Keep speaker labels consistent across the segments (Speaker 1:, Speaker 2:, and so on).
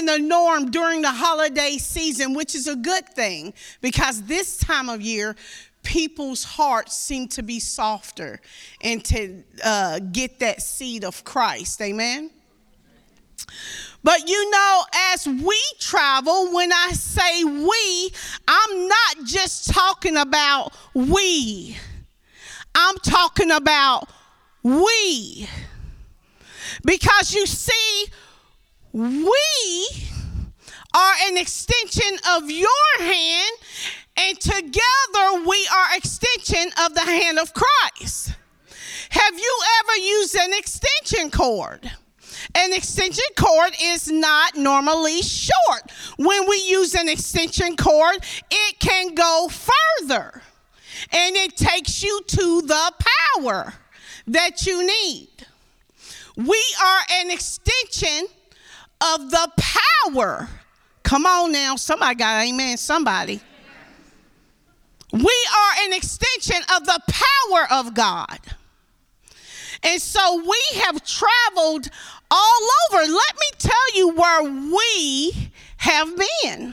Speaker 1: the norm during the holiday season, which is a good thing because this time of year, people's hearts seem to be softer and to get that seed of Christ. Amen. But you know, as we travel, when I say we, I'm not just talking about we. I'm talking about we. Because you see, we are an extension of your hand, and together we are extension of the hand of Christ. Have you ever used an extension cord? An extension cord is not normally short. When we use an extension cord, it can go further, and it takes you to the power that you need. We are an extension of the power. Come on now, somebody got amen, somebody. We are an extension of the power of God. And so we have traveled all over. Let me tell you where we have been.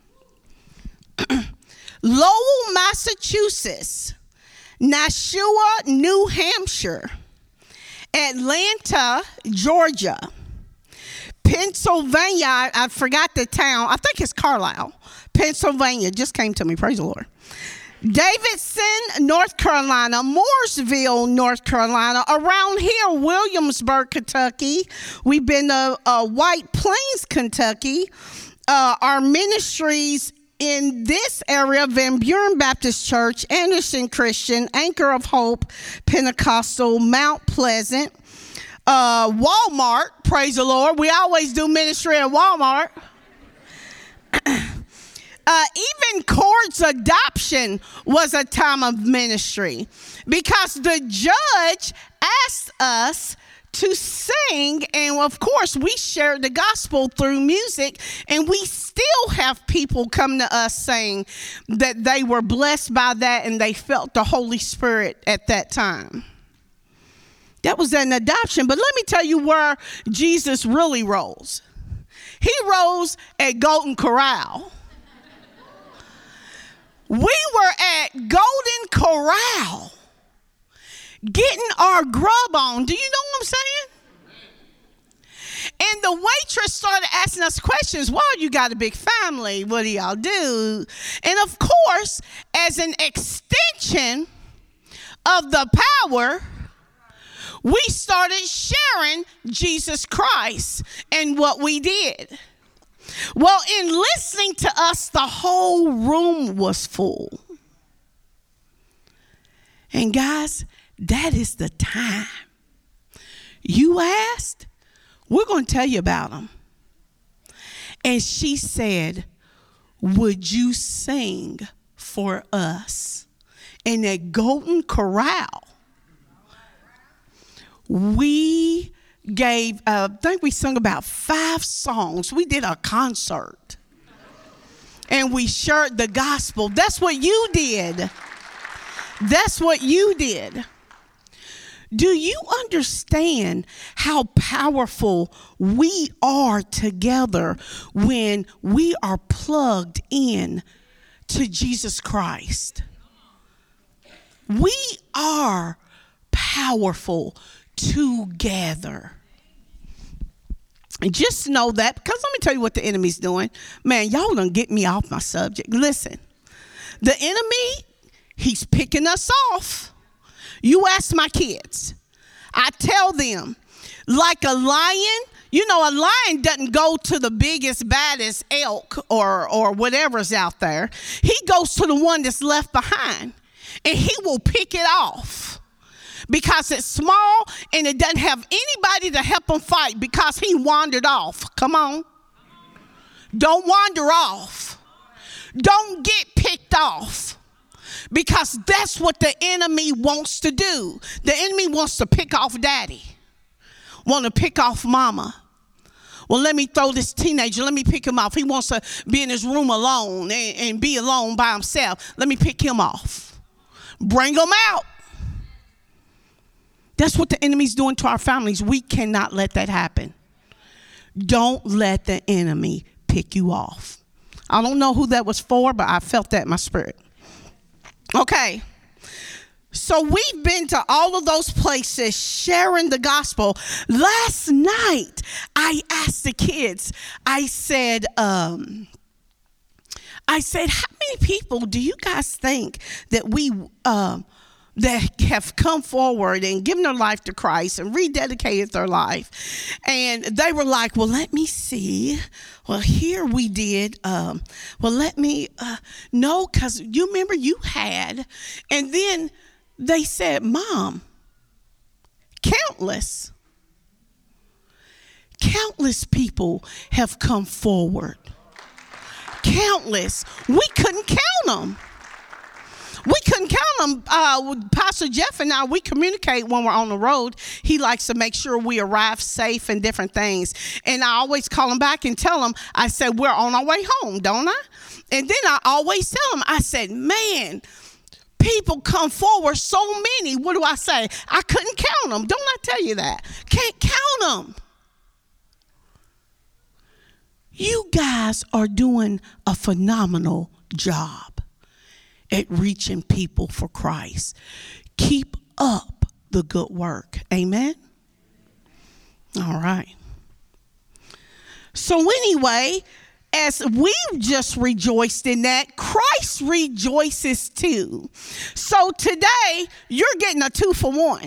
Speaker 1: Lowell, Massachusetts, Nashua, New Hampshire, Atlanta, Georgia, Pennsylvania, I forgot the town, I think it's Carlisle, Pennsylvania, just came to me, praise the Lord. Davidson, North Carolina, Mooresville, North Carolina, around here, Williamsburg, Kentucky. We've been to White Plains, Kentucky. Our ministries in this area, Van Buren Baptist Church, Anderson Christian, Anchor of Hope, Pentecostal, Mount Pleasant, Walmart, praise the Lord. We always do ministry at Walmart. Even Cord's adoption was a time of ministry because the judge asked us to sing, and of course we shared the gospel through music, and we still have people come to us saying that they were blessed by that and they felt the Holy Spirit at that time. That was an adoption, but let me tell you where Jesus really rose. He rose at Golden Corral. We were at Golden Corral getting our grub on. Do you know what I'm saying? And the waitress started asking us questions. Well, you got a big family. What do y'all do? And of course, as an extension of the power, we started sharing Jesus Christ and what we did. Well, in listening to us, the whole room was full. And guys, that is the time. You asked, we're going to tell you about them. And she said, would you sing for us? In a Golden Corral. We gave, I think we sung about 5 songs. We did a concert. And we shared the gospel. That's what you did. That's what you did. Do you understand how powerful we are together when we are plugged in to Jesus Christ? We are powerful together. And just know that, because let me tell you what the enemy's doing. Man, y'all done get me off my subject. Listen, the enemy, he's picking us off. You ask my kids. I tell them, like a lion, you know, a lion doesn't go to the biggest, baddest elk or whatever's out there. He goes to the one that's left behind, and he will pick it off. Because it's small and it doesn't have anybody to help him fight because he wandered off. Come on. Don't wander off. Don't get picked off. Because that's what the enemy wants to do. The enemy wants to pick off daddy. Want to pick off mama. Well, let me throw this teenager. Let me pick him off. He wants to be in his room alone and be alone by himself. Let me pick him off. Bring him out. That's what the enemy's doing to our families. We cannot let that happen. Don't let the enemy pick you off. I don't know who that was for, but I felt that in my spirit. Okay. So we've been to all of those places sharing the gospel. Last night, I asked the kids, I said, how many people do you guys think that that have come forward and given their life to Christ and rededicated their life? And they were like, well, let me see. Well, here we did. Well, let me, no, because you remember you had. And then they said, Mom, countless people have come forward. Countless. We couldn't count them. We couldn't count them. Pastor Jeff and I, we communicate when we're on the road. He likes to make sure we arrive safe and different things. And I always call him back and tell him, I said, we're on our way home, don't I? And then I always tell him, I said, man, people come forward, so many. What do I say? I couldn't count them. Don't I tell you that? Can't count them. You guys are doing a phenomenal job at reaching people for Christ. Keep up the good work. Amen? All right. So anyway, as we've just rejoiced in that, Christ rejoices too. So today, you're getting a 2-for-1.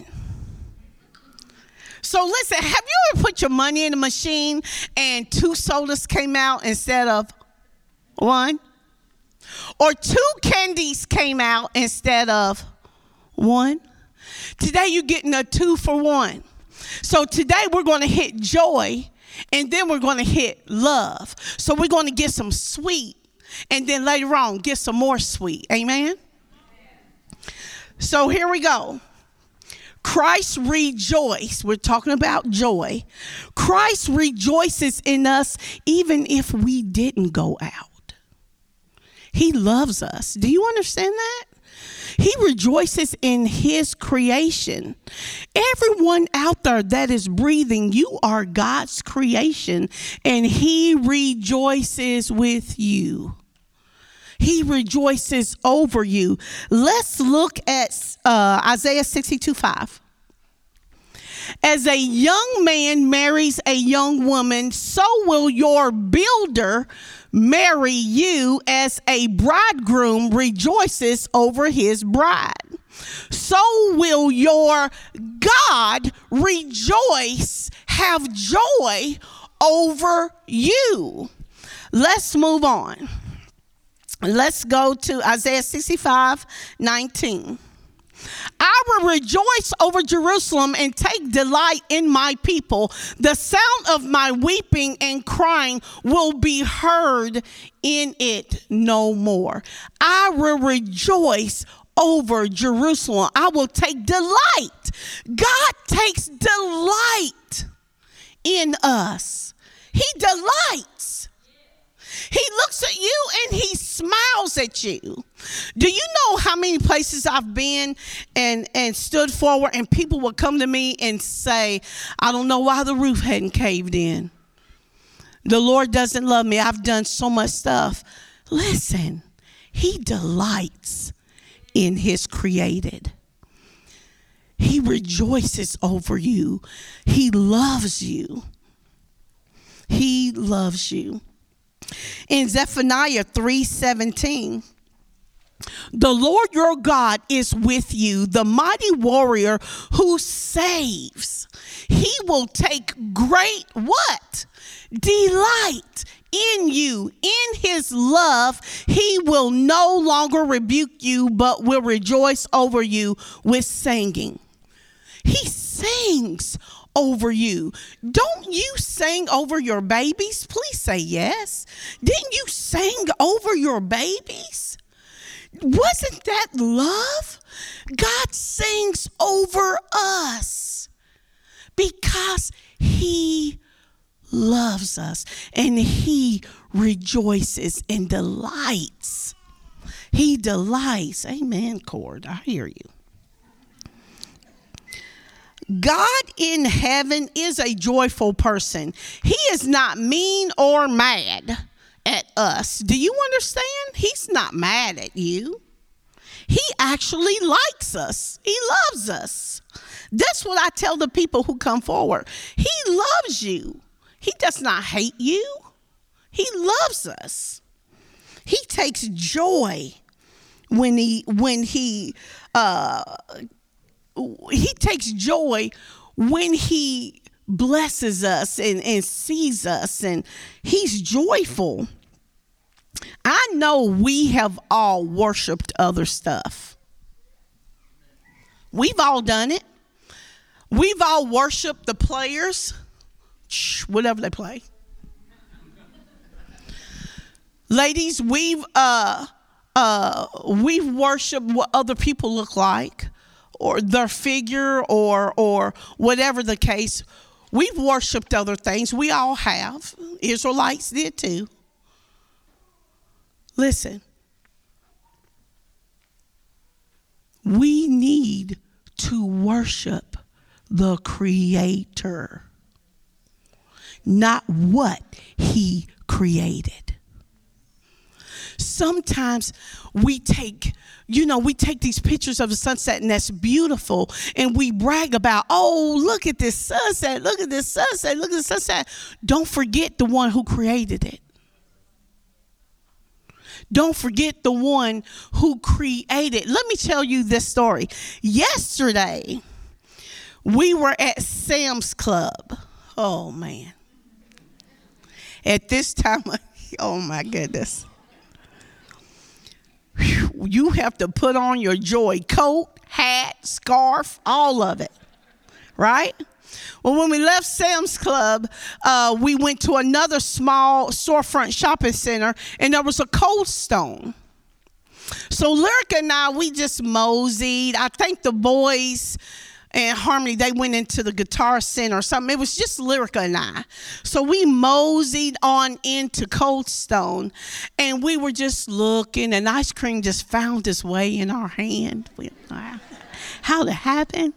Speaker 1: So listen, have you ever put your money in a machine and 2 sodas came out instead of 1? Or 2 candies came out instead of 1? Today, you're getting a 2-for-1. So today, we're going to hit joy. And then we're going to hit love. So we're going to get some sweet. And then later on, get some more sweet. Amen? So here we go. Christ rejoices. We're talking about joy. Christ rejoices in us even if we didn't go out. He loves us. Do you understand that? He rejoices in his creation. Everyone out there that is breathing, you are God's creation, and he rejoices with you. He rejoices over you. Let's look at Isaiah 62:5. As a young man marries a young woman, so will your builder marry you, as a bridegroom rejoices over his bride. So will your God rejoice, have joy over you. Let's move on. Let's go to Isaiah 65:19. I will rejoice over Jerusalem and take delight in my people. The sound of my weeping and crying will be heard in it no more. I will rejoice over Jerusalem. I will take delight. God takes delight in us. He delights. He looks at you and he smiles at you. Do you know how many places I've been and stood forward and people would come to me and say, I don't know why the roof hadn't caved in. The Lord doesn't love me. I've done so much stuff. Listen, he delights in his created. He rejoices over you. He loves you. He loves you. In Zephaniah 3:17, the Lord your God is with you, the mighty warrior who saves. He will take great what? Delight in you. In his love, he will no longer rebuke you, but will rejoice over you with singing. He sings over you. Don't you sing over your babies? Please say yes. Didn't you sing over your babies? Wasn't that love? God sings over us because he loves us and he rejoices and delights. He delights. Amen, Cord. I hear you. God in heaven is a joyful person. He is not mean or mad at us. Do you understand? He's not mad at you. He actually likes us. He loves us. That's what I tell the people who come forward. He loves you. He does not hate you. He loves us. He takes joy when he takes joy when he blesses us and sees us, and he's joyful. I know we have all worshiped other stuff. We've all done it. We've all worshiped the players, whatever they play. Ladies, we've worshiped what other people look like, or their figure, or whatever the case. We've worshiped other things. We all have. Israelites did too. Listen, we need to worship the Creator, not what He created. Sometimes we take these pictures of the sunset, and that's beautiful, and we brag about, oh, look at this sunset, look at this sunset, look at this sunset. Don't forget the one who created it. Don't forget the one who created. Let me tell you this story. Yesterday, we were at Sam's Club. Oh, man. At this time, oh, my goodness. You have to put on your joy coat, hat, scarf, all of it, right? Well, when we left Sam's Club, we went to another small storefront shopping center, and there was a Cold Stone. So Lyrica and I, we just moseyed. I think the boys and Harmony, they went into the Guitar Center or something. It was just Lyrica and I. So we moseyed on into Cold Stone, and we were just looking, and ice cream just found its way in our hand. How'd it happen?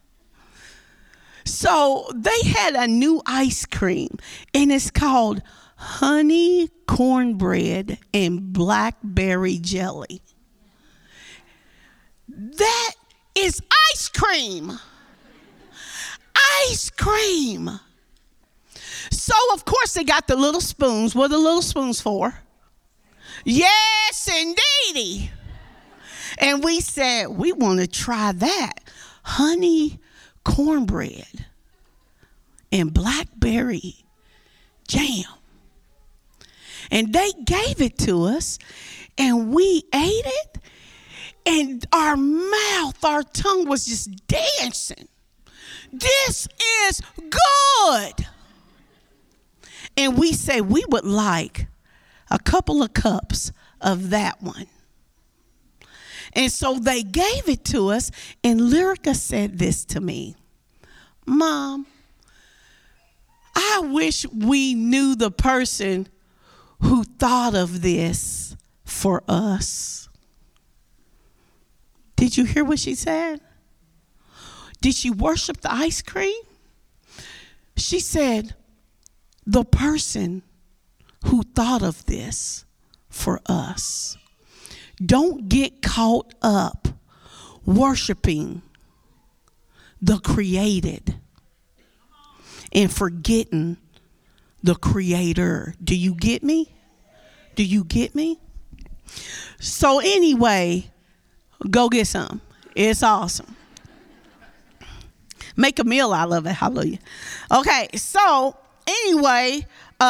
Speaker 1: So they had a new ice cream, and it's called honey cornbread and blackberry jelly. That is ice cream. Ice cream. So, of course, they got the little spoons. What are the little spoons for? Yes, indeedy. And we said, we want to try that. Honey cornbread and blackberry jam. And they gave it to us, and we ate it, and our mouth, our tongue was just dancing. This is good. And we say we would like a couple of cups of that one. And so they gave it to us, and Lyrica said this to me, Mom, I wish we knew the person who thought of this for us. Did you hear what she said? Did she worship the ice cream? She said, the person who thought of this for us. Don't get caught up worshiping the created and forgetting the Creator. Do you get me? Do you get me? So anyway, go get some. It's awesome. Make a meal out of it. Hallelujah. Okay, so anyway,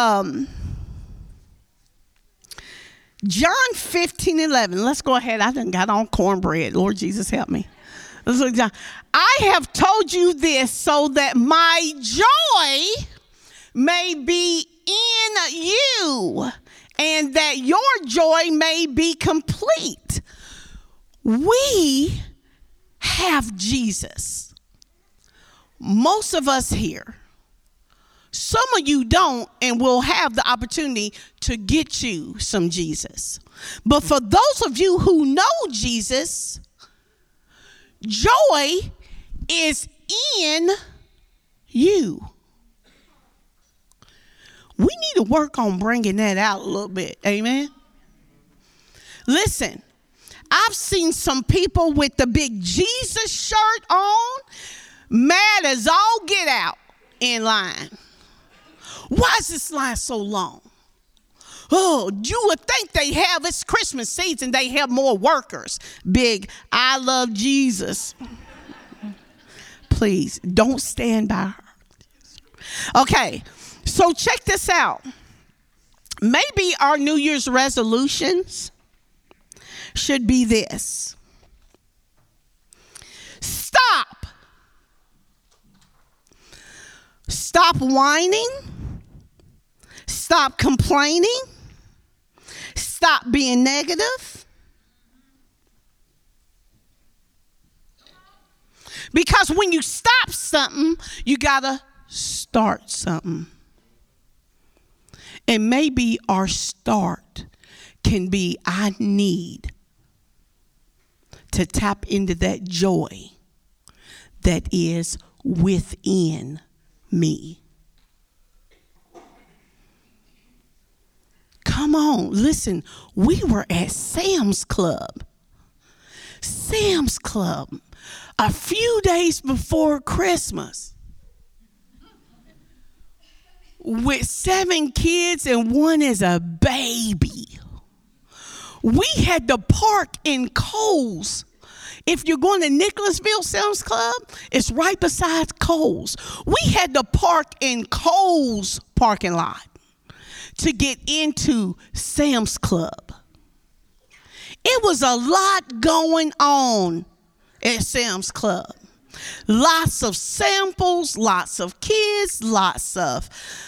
Speaker 1: John 15:11. Let's go ahead. I done got on cornbread. Lord Jesus, help me. Let's look, John. I have told you this so that my joy may be in you and that your joy may be complete. We have Jesus. Most of us here. Some of you don't, and will have the opportunity to get you some Jesus. But for those of you who know Jesus, joy is within you. We need to work on bringing that out a little bit. Amen. Listen, I've seen some people with the big Jesus shirt on, mad as all get out in line. Why is this line so long? Oh, you would think they have, it's Christmas season, they have more workers. Big, I love Jesus. Please, don't stand by her. Okay, so check this out. Maybe our New Year's resolutions should be this. Stop. Stop whining. Stop complaining. Stop being negative. Because when you stop something, you got to start something. And maybe our start can be, I need to tap into that joy that is within me. Come on, listen, we were at Sam's Club. Sam's Club, a few days before Christmas, with 7 kids and one is a baby. We had to park in Kohl's. If you're going to Nicholasville Sam's Club, it's right beside Kohl's. We had to park in Kohl's parking lot to get into Sam's Club. It was a lot going on at Sam's Club. Lots of samples, lots of kids, lots of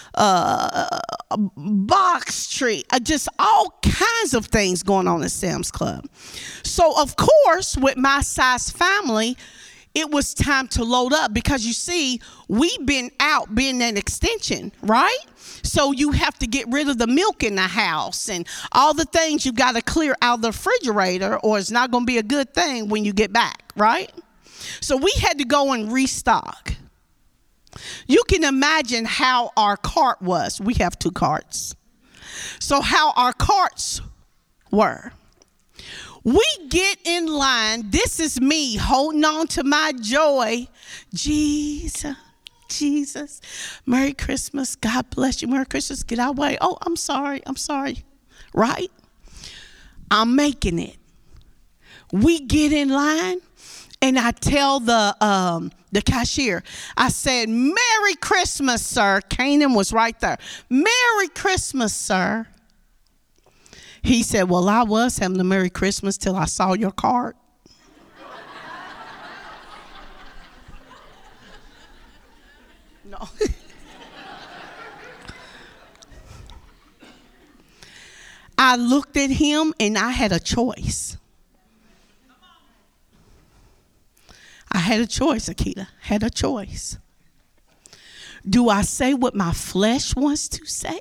Speaker 1: box tree, just all kinds of things going on at Sam's Club. So, of course, with my size family, it was time to load up because, you see, we've been out being an extension, right? So you have to get rid of the milk in the house and all the things you got to clear out of the refrigerator, or it's not going to be a good thing when you get back, right? So we had to go and restock. You can imagine how our cart was. We have 2 carts. So how our carts were. We get in line. This is me holding on to my joy. Jesus, Jesus. Merry Christmas. God bless you. Merry Christmas. Get our way. Oh, I'm sorry. Right? I'm making it. We get in line. And I tell the cashier, I said, Merry Christmas, sir. Canaan was right there. Merry Christmas, sir. He said, well, I was having a Merry Christmas till I saw your cart. No. I looked at him and I had a choice. I had a choice, Akita. Had a choice. Do I say what my flesh wants to say?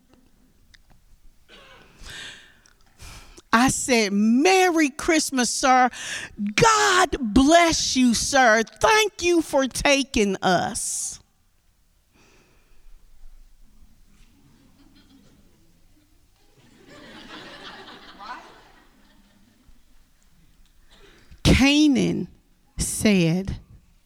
Speaker 1: I said, Merry Christmas, sir. God bless you, sir. Thank you for taking us. Canaan said,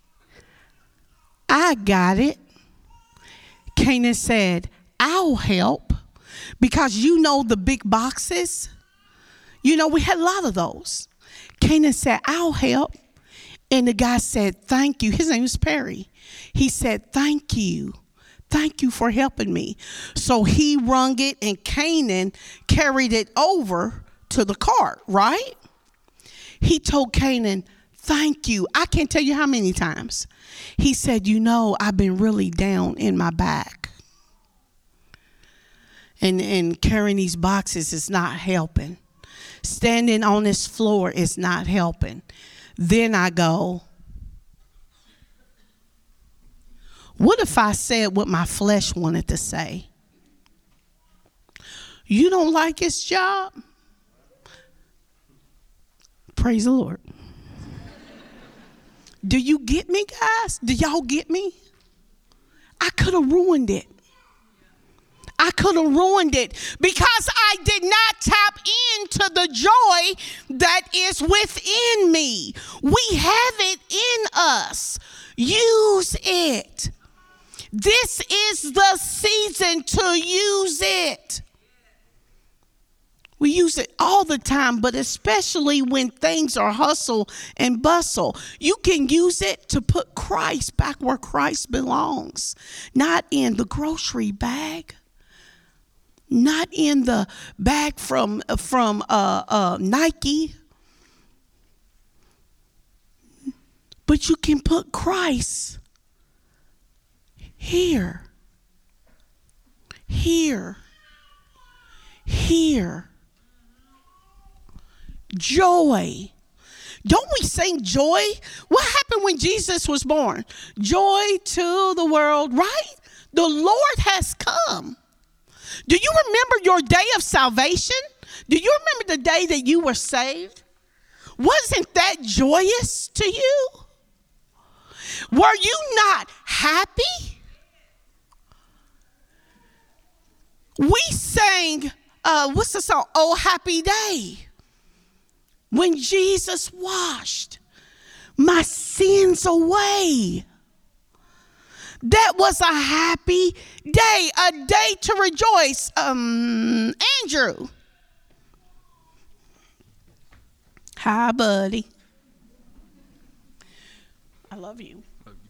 Speaker 1: I got it. Canaan said, I'll help, because you know the big boxes. You know, we had a lot of those. Canaan said, I'll help. And the guy said, thank you. His name is Perry. He said, thank you. Thank you for helping me. So he wrung it and Canaan carried it over to the cart, right? He told Canaan, thank you. I can't tell you how many times. He said, you know, I've been really down in my back. And carrying these boxes is not helping. Standing on this floor is not helping. Then I go, what if I said what my flesh wanted to say? You don't like his job? Praise the Lord. Do you get me, guys? Do y'all get me? I could have ruined it. I could have ruined it because I did not tap into the joy that is within me. We have it in us. Use it. This is the season to use it. We use it all the time, but especially when things are hustle and bustle. You can use it to put Christ back where Christ belongs, not in the grocery bag. Not in the bag from Nike. But you can put Christ here. Here. Here. Joy. Don't we sing joy? What happened when Jesus was born? Joy to the world, right? The Lord has come. Do you remember your day of salvation? Do you remember the day that you were saved? Wasn't that joyous to you? Were you not happy? We sang, what's the song? Oh, happy day. When Jesus washed my sins away. That was a happy day, a day to rejoice. Andrew. Hi, buddy. I love you.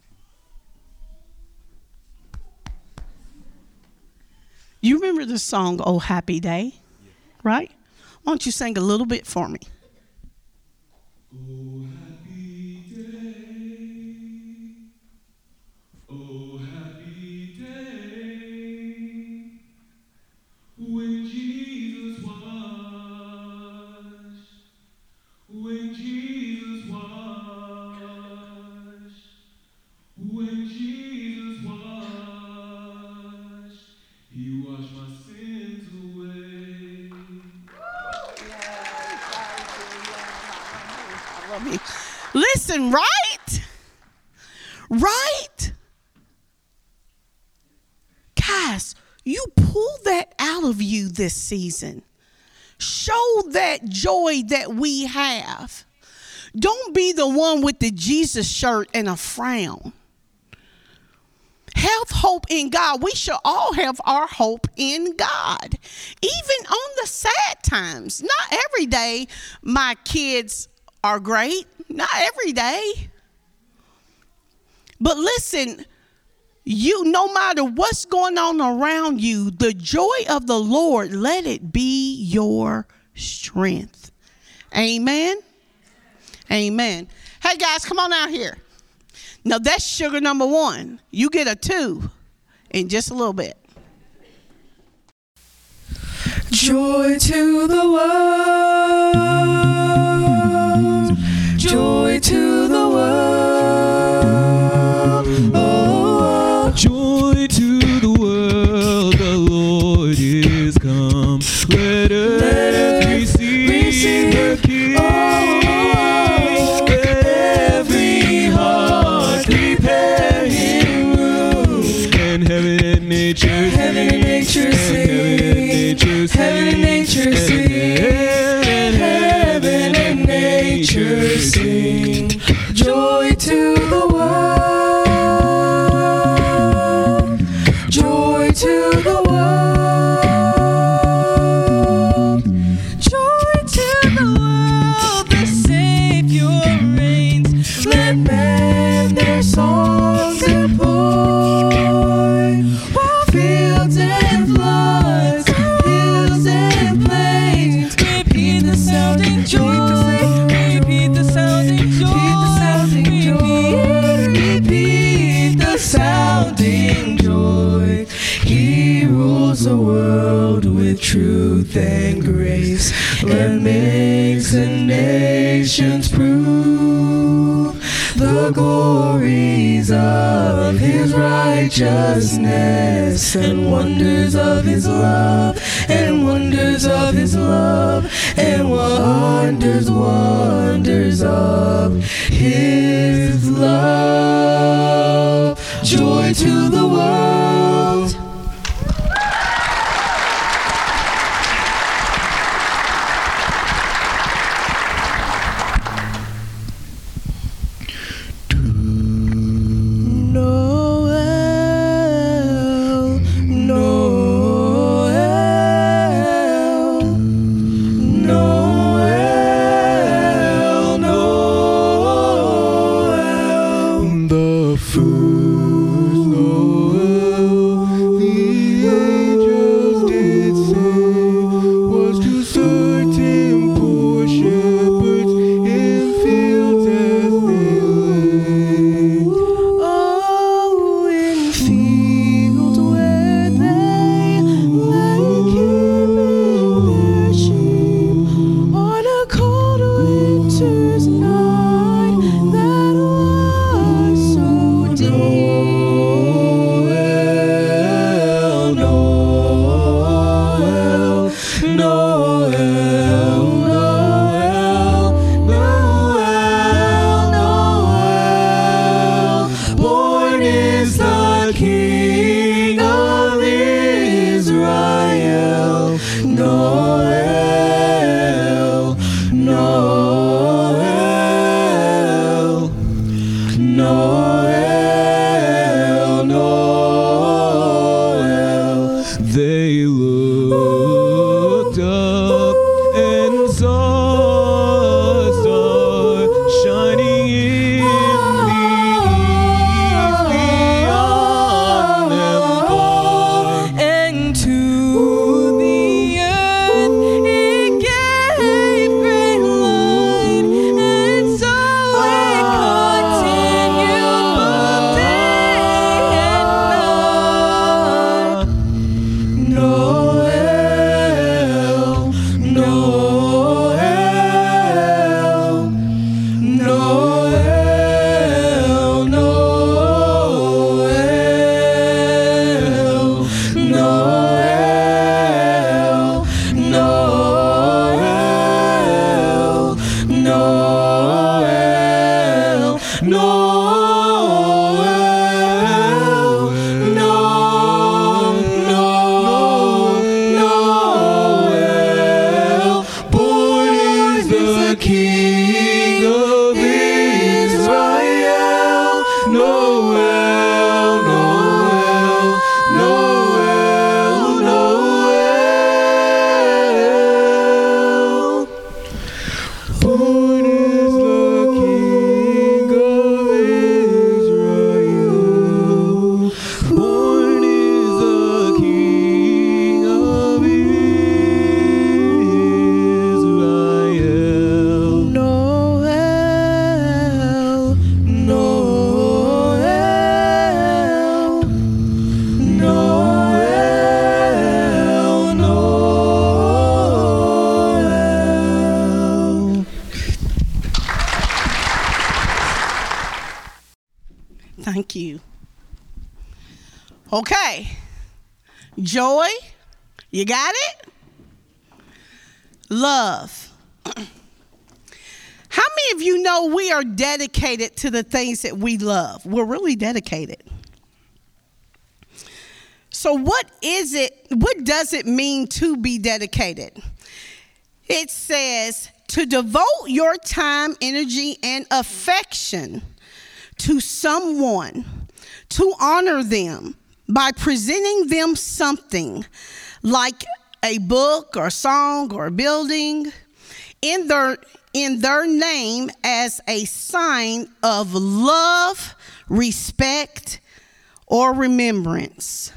Speaker 1: You remember the song, Oh, Happy Day, right? Why don't you sing a little bit for me?
Speaker 2: Oh, happy day. Oh, happy day. When Jesus washed. When Jesus washed. When Jesus washed. He washed my sins away.
Speaker 1: I love you. Listen, right? Right? Guys, you pull that out of you this season. Show that joy that we have. Don't be the one with the Jesus shirt and a frown. Have hope in God. We should all have our hope in God. Even on the sad times. Not every day my kids are great. Not every day. But listen, you, no matter what's going on around you, the joy of the Lord, let it be your strength. Amen. Amen. Hey guys, come on out here. Now that's sugar number 1. You get a 2 in just a little bit.
Speaker 3: Joy to the world. Joy to the world. Oh,
Speaker 2: joy to the world, the Lord is come. Let us receive the King. Let every heart prepare Him room. And heaven and nature sing.
Speaker 3: heaven and nature sing. Heaven and nature sing.
Speaker 2: And heaven and nature sing.
Speaker 3: Joy to the world. Joy to the world. Joy to the world. The Savior reigns. Let men their songs employ. While fields and floods, hills and plains, repeat the sounding joy. Repeat the sounding joy. Repeat the sounding joy. He rules the world with truth and grace. Let makes the nations prove the glories of His righteousness and wonders of His love and wonders of his love, and wonders, wonders of his love. Joy to the world.
Speaker 2: They looked up and saw a star shining in the east beyond them far.
Speaker 3: And to the earth it gave great light, and so it continued both day and night. Noel, Noel, Noel, Noel, Noel, Noel, Noel, Noel. Born is the King of Israel. Noel, Noel, Noel, Noel. Born is the King of Israel. Born is the King of Israel. Noel, Noel, Noel, Noel.
Speaker 1: Thank you. Okay. Joy, you got it? Love. How many of you know we are dedicated to the things that we love? We're really dedicated. So what is it? What does it mean to be dedicated? It says to devote your time, energy, and affection to someone, to honor them by presenting them something like a book or song or building in their name as a sign of love, respect, or remembrance.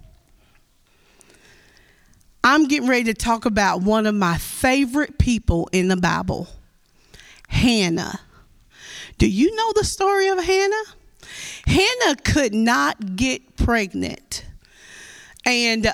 Speaker 1: I'm getting ready to talk about one of my favorite people in the Bible, Hannah. Do you know the story of Hannah? Hannah could not get pregnant. And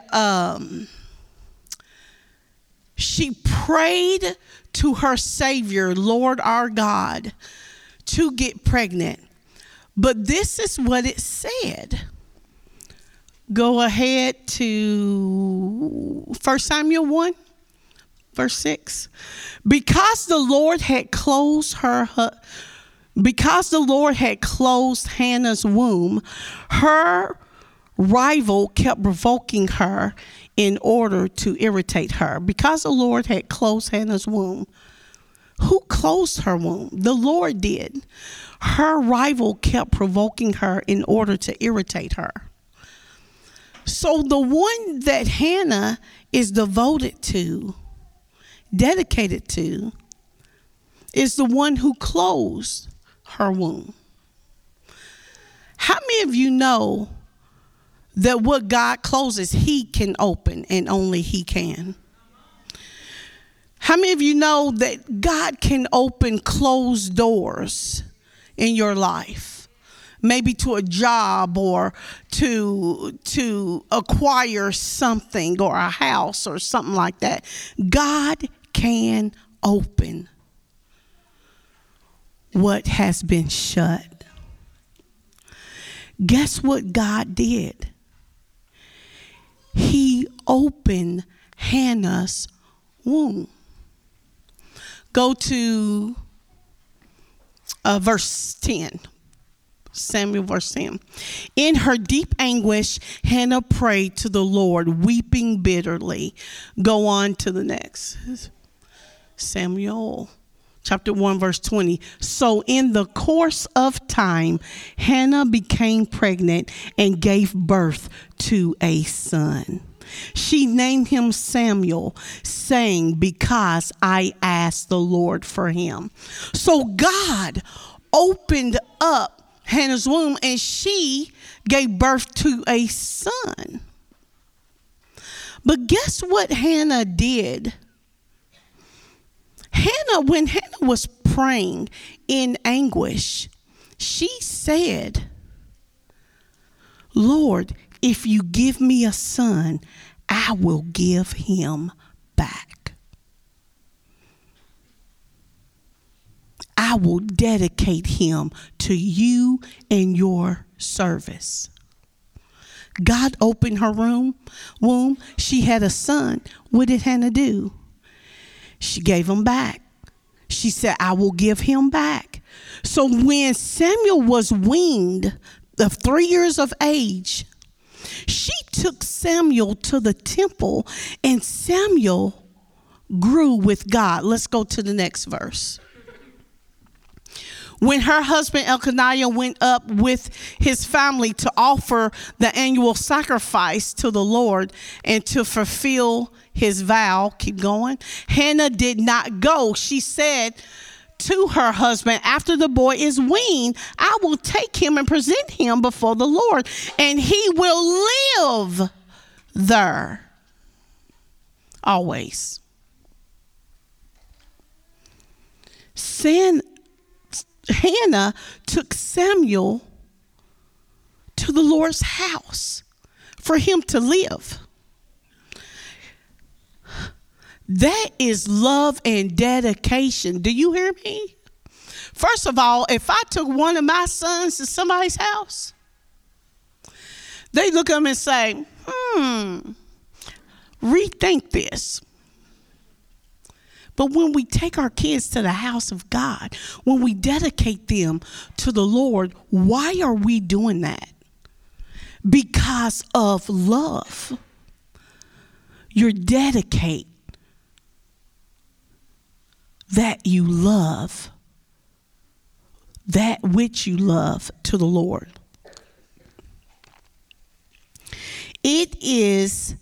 Speaker 1: she prayed to her Savior, Lord our God, to get pregnant. But this is what it said. Go ahead to 1 Samuel 1, verse 6. Because the Lord had closed Hannah's womb, her rival kept provoking her in order to irritate her. Because the Lord had closed Hannah's womb. Who closed her womb? The Lord did. Her rival kept provoking her in order to irritate her. So the one that Hannah is devoted to, dedicated to, is the one who closed her womb. How many of you know that what God closes, He can open, and only He can? How many of you know that God can open closed doors in your life? Maybe to a job or to acquire something or a house or something like that. God can open what has been shut. Guess what God did? He opened Hannah's womb. Go to verse 10. Samuel verse 10. In her deep anguish, Hannah prayed to the Lord, weeping bitterly. Go on to the next. Samuel chapter 1 verse 20. So in the course of time, Hannah became pregnant and gave birth to a son. She named him Samuel, saying, because I asked the Lord for him. So God opened up Hannah's womb, and she gave birth to a son. But guess what Hannah did? When Hannah was praying in anguish, she said, Lord, if you give me a son, I will give him back. I will dedicate him to you and your service. God opened her womb. She had a son. What did Hannah do? She gave him back. She said, I will give him back. So when Samuel was weaned of 3 years of age, she took Samuel to the temple, and Samuel grew with God. Let's go to the next verse. When her husband Elkanah went up with his family to offer the annual sacrifice to the Lord and to fulfill his vow, keep going, Hannah did not go. She said to her husband, after the boy is weaned, I will take him and present him before the Lord, and he will live there always. Hannah took Samuel to the Lord's house for him to live. That is love and dedication. Do you hear me? First of all, if I took one of my sons to somebody's house, they look at them and say, rethink this. But when we take our kids to the house of God, when we dedicate them to the Lord, why are we doing that? Because of love. You dedicate that you love, that which you love, to the Lord. It is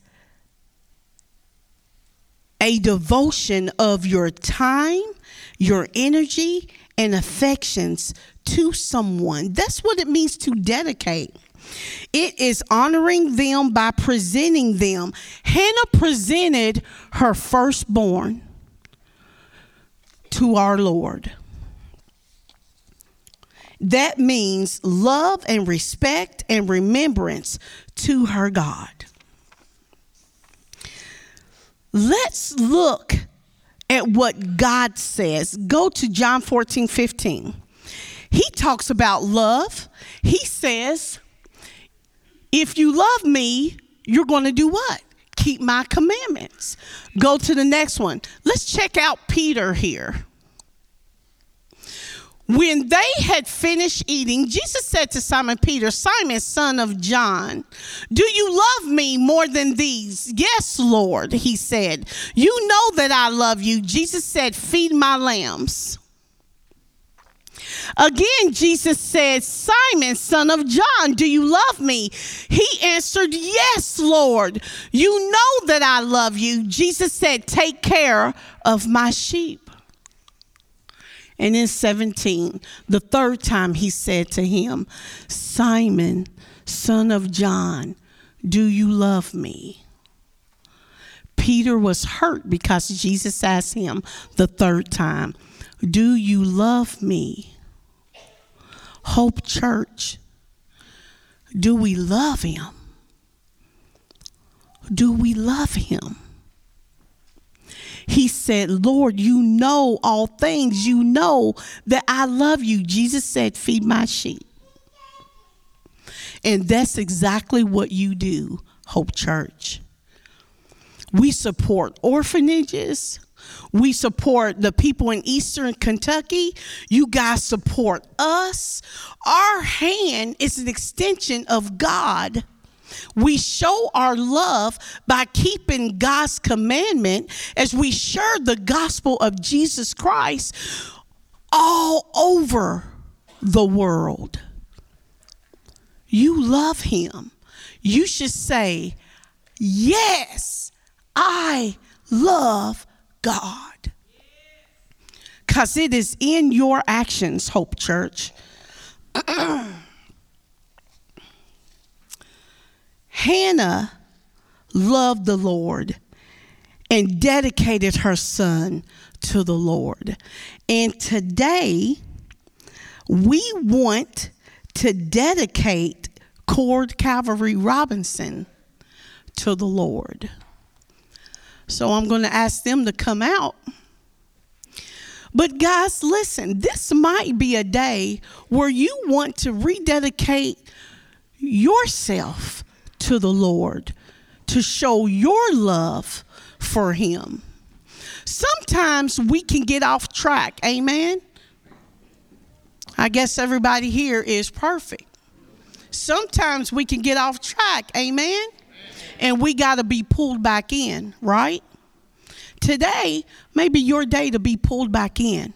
Speaker 1: a devotion of your time, your energy, and affections to someone. That's what it means to dedicate. It is honoring them by presenting them. Hannah presented her firstborn to our Lord. That means love and respect and remembrance to her God. Let's look at what God says. Go to John 14:15. He talks about love. He says, If you love me, you're going to do what? Keep my commandments. Go to the next one. Let's check out Peter here. When they had finished eating, Jesus said to Simon Peter, Simon, son of John, do you love me more than these? Yes, Lord, he said. You know that I love you. Jesus said, feed my lambs. Again, Jesus said, Simon, son of John, do you love me? He answered, yes, Lord. You know that I love you. Jesus said, take care of my sheep. And in 17, the third time he said to him, Simon, son of John, do you love me? Peter was hurt because Jesus asked him the third time, do you love me? Hope Church, do we love him? Do we love him? He said, Lord, you know all things. You know that I love you. Jesus said, feed my sheep. And that's exactly what you do, Hope Church. We support orphanages. We support the people in Eastern Kentucky. You guys support us. Our hand is an extension of God. We show our love by keeping God's commandment as we share the gospel of Jesus Christ all over the world. You love him. You should say, yes, I love God. Because it is in your actions, Hope Church. Hannah loved the Lord and dedicated her son to the Lord. And today, we want to dedicate Cord Calvary Robinson to the Lord. So I'm going to ask them to come out. But guys, listen, this might be a day where you want to rededicate yourself to the Lord, to show your love for him. Sometimes we can get off track, amen? I guess everybody here is perfect. Sometimes we can get off track, amen? And we got to be pulled back in, right? Today may be your day to be pulled back in.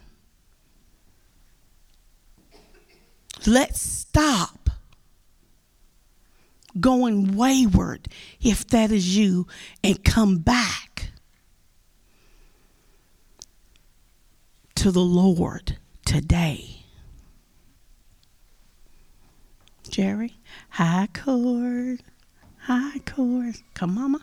Speaker 1: Let's stop going wayward, if that is you, and come back to the Lord today. Jerry, high chord, high chord. Come, mama.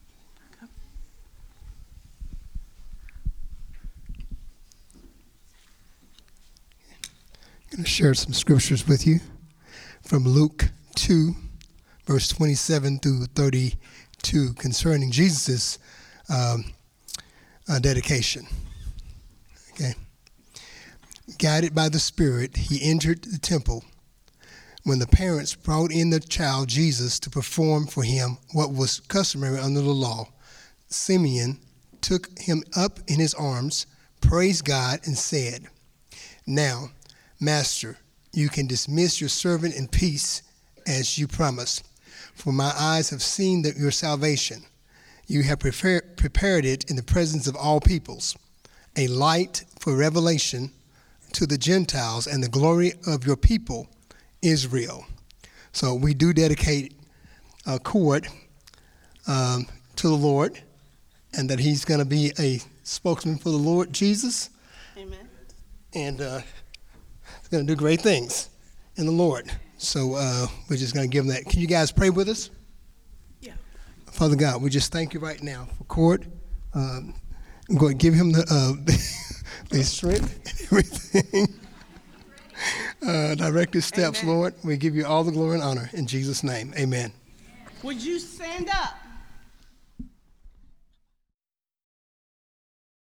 Speaker 4: I'm going to share some scriptures with you from Luke 2, verse 27 through 32 concerning Jesus' dedication. Okay. Guided by the Spirit, he entered the temple. When the parents brought in the child Jesus to perform for him what was customary under the law, Simeon took him up in his arms, praised God, and said, "Now, Master, you can dismiss your servant in peace as you promised. For my eyes have seen your salvation. You have prepared it in the presence of all peoples, a light for revelation to the Gentiles and the glory of your people, Israel." So we do dedicate Cord to the Lord, and that he's going to be a spokesman for the Lord Jesus.
Speaker 1: Amen.
Speaker 4: And he's going to do great things in the Lord. So we're just going to give him that. Can you guys pray with us?
Speaker 1: Yeah.
Speaker 4: Father God, we just thank you right now for Cord. I'm going to give him the strength and everything. Direct his steps,
Speaker 1: Amen.
Speaker 4: Lord. We give you all the glory and honor in Jesus' name. Amen.
Speaker 1: Would you stand up?